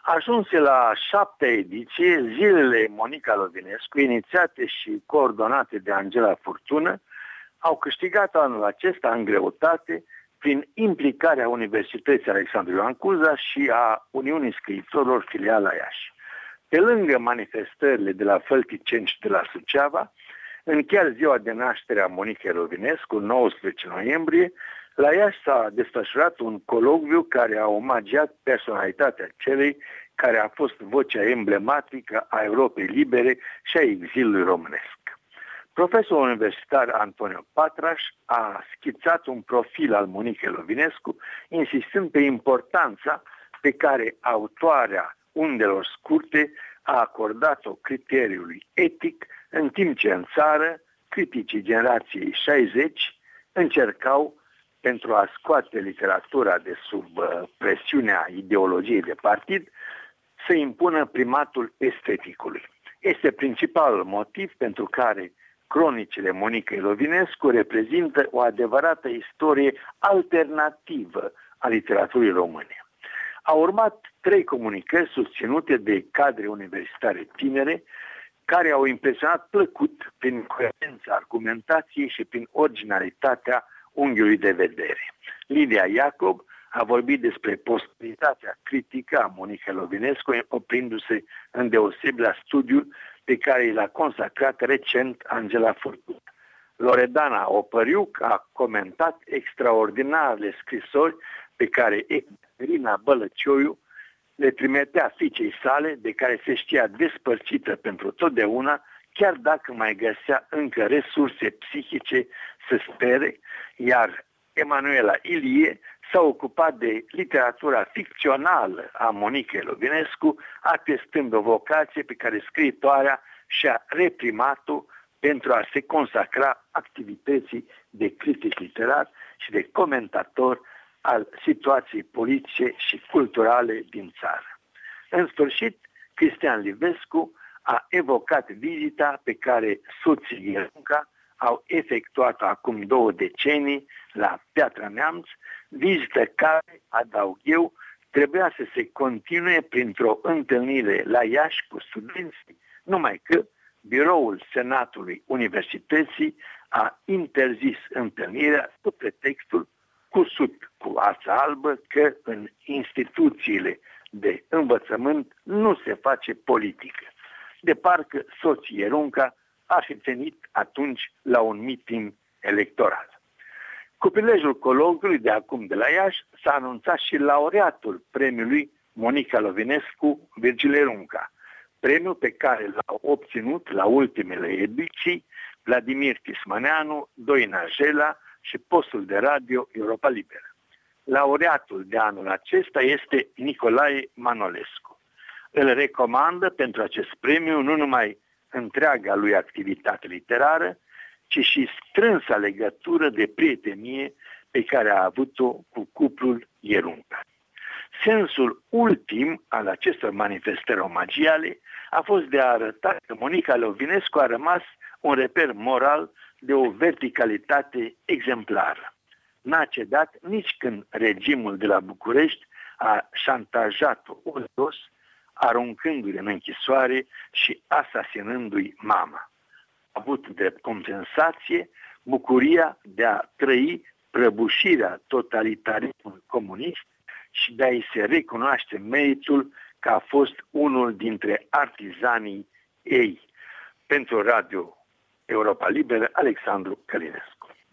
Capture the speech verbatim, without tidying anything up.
Ajunse la șaptea ediție, zilele Monica Lovinescu, inițiate și coordonate de Angela Furtună, au câștigat anul acesta în greutate prin implicarea Universității Alexandru Ioan Cuza și a Uniunii Scriitorilor filiala Iași. Pe lângă manifestările de la Fălticeni și de la Suceava, în chiar ziua de naștere a Monicei Lovinescu, nouăsprezece noiembrie, la Iași s-a desfășurat un colocviu care a omagiat personalitatea celei care a fost vocea emblematică a Europei libere și a exilului românesc. Profesorul universitar Antonio Patraș a schițat un profil al Monicei Lovinescu, insistând pe importanța pe care autoarea Undelor scurte a acordat-o criteriului etic, în timp ce în țară criticii generației șaizeci încercau, pentru a scoate literatura de sub uh, presiunea ideologiei de partid, să impună primatul esteticului. Este principalul motiv pentru care cronicile Monicei Lovinescu reprezintă o adevărată istorie alternativă a literaturii române. Au urmat trei comunicări susținute de cadre universitare tinere, care au impresionat plăcut prin coerența argumentației și prin originalitatea unghiului de vedere. Lidia Iacob a vorbit despre posibilitatea critică a Monicei Lovinescu, oprindu-se îndeosebi la studiul pe care l-a consacrat recent Angela Furtună. Loredana Opăriuc a comentat extraordinarele scrisori pe care Ecaterina Bălăcioiu le trimitea fiicei sale, de care se știa despărțită pentru totdeauna, chiar dacă mai găsea încă resurse psihice să spere, iar Emanuela Ilie s-a ocupat de literatura ficțională a Monicei Lovinescu, atestând o vocație pe care scriitoarea și-a reprimat-o pentru a se consacra activității de critic literar și de comentator al situației politice și culturale din țară. În sfârșit, Cristian Livescu a evocat vizita pe care soții Ierunca au efectuat-o acum două decenii la Piatra Neamț, vizită care, adaug eu, trebuia să se continue printr-o întâlnire la Iași cu studenții, numai că biroul Senatului Universității a interzis întâlnirea cu pretextul cusut cu ața albă că în instituțiile de învățământ nu se face politică. De parcă soții Ierunca ar fi venit atunci la un meeting electoral. Cu prilejul colocviului de acum de la Iași s-a anunțat și laureatul premiului Monica Lovinescu Virgil Ierunca, premiul pe care l-au obținut la ultimele ediții Vladimir Tismaneanu, Doina Jela și postul de radio Europa Liberă. Laureatul de anul acesta este Nicolae Manolescu. Îl recomandă pentru acest premiu nu numai întreaga lui activitate literară, ci și strânsa legătură de prietenie pe care a avut-o cu cuplul Ierunca. Sensul ultim al acestor manifestări omagiale a fost de a arăta că Monica Lovinescu a rămas un reper moral de o verticalitate exemplară. N-a cedat nici când regimul de la București a șantajat-o odios, aruncându-i în închisoare și asasinându-i mama. A avut drept compensație bucuria de a trăi prăbușirea totalitarismului comunist și de a-i se recunoaște meritul că a fost unul dintre artizanii ei. Pentru Radio Europa Liberă, Alexandru Călinescu.